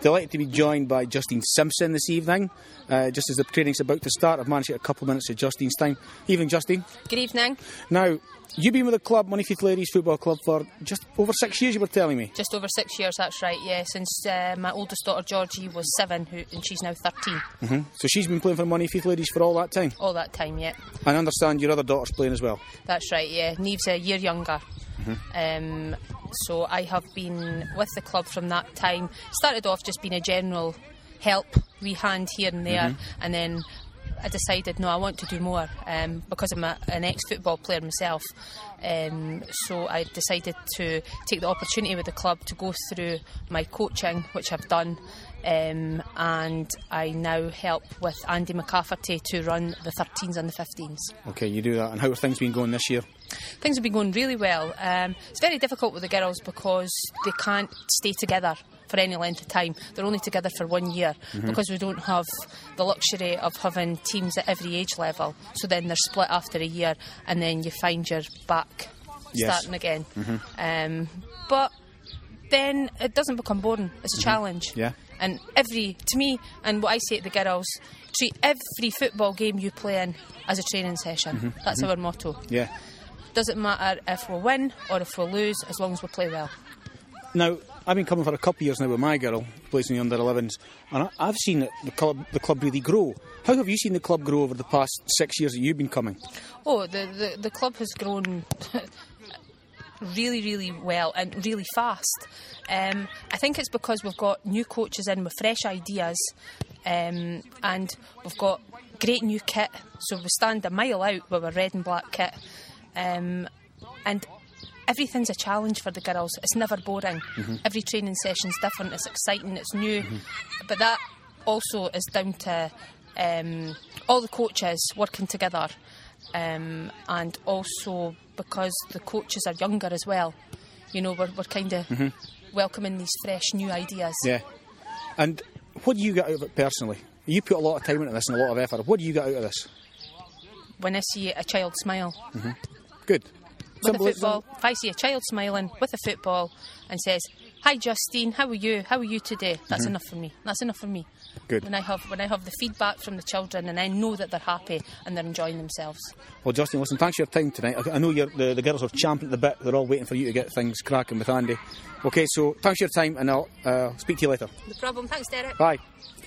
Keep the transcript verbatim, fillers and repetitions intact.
delighted to be joined by Justine Simpson this evening. Uh, just as the training's about to start, I've managed to get a couple of minutes of Justine's time. Evening, Justine. Good evening. Now, you've been with the club, Moneyfield Ladies Football Club, for just over six years, you were telling me. Just over six years, that's right, yeah. Since uh, my oldest daughter Georgie was seven, who, and she's now thirteen. Mm-hmm. So she's been playing for Moneyfield Ladies for all that time? All that time, yeah. And I understand your other daughter's playing as well? That's right, yeah. Neve's a year younger. Mm-hmm. Um, so I have been with the club from that time. Started off just being a general help, wee hand here and there, mm-hmm. and then I decided, no, I want to do more um, because I'm a, an ex-football player myself. Um, so I decided to take the opportunity with the club to go through my coaching, which I've done, um, and I now help with Andy McCafferty to run the thirteens and the fifteens. OK, you do that. And how have things been going this year? Things have been going really well. Um, it's very difficult with the girls because they can't stay together for any length of time. They're only together for one year mm-hmm. because we don't have the luxury of having teams at every age level. So then they're split after a year and then you find you're back yes. starting again. Mm-hmm. Um, but then it doesn't become boring. It's a mm-hmm. challenge. Yeah. And every, to me, and what I say to the girls, treat every football game you play in as a training session. Mm-hmm. That's mm-hmm. our motto. Yeah. Doesn't matter if we win or if we lose, as long as we play well. Now, I've been coming for a couple of years now with my girl, who plays in the under elevens, and I've seen the club, the club really grow. How have you seen the club grow over the past six years that you've been coming? Oh, the, the, the club has grown really, really well and really fast. Um, I think it's because we've got new coaches in with fresh ideas, um, and we've got great new kit. So we stand a mile out with a red and black kit, um, and everything's a challenge for the girls. It's never boring. Mm-hmm. Every training session's different. It's exciting. It's new. Mm-hmm. But that also is down to um, all the coaches working together, um, and also because the coaches are younger as well. You know, we're, we're kind of mm-hmm. welcoming these fresh new ideas. Yeah. And what do you get out of it personally? You put a lot of time into this and a lot of effort. What do you get out of this? When I see a child smile. Mm-hmm. Good. With a football, if I see a child smiling with a football and says, "Hi Justine, how are you? How are you today?" That's mm-hmm. enough for me. That's enough for me. Good. When I have when I have the feedback from the children and I know that they're happy and they're enjoying themselves. Well, Justine, listen, thanks for your time tonight. I know you're, the, the girls are champing at the bit. They're all waiting for you to get things cracking with Andy. OK, so thanks for your time and I'll uh, speak to you later. No problem. Thanks, Derek. Bye.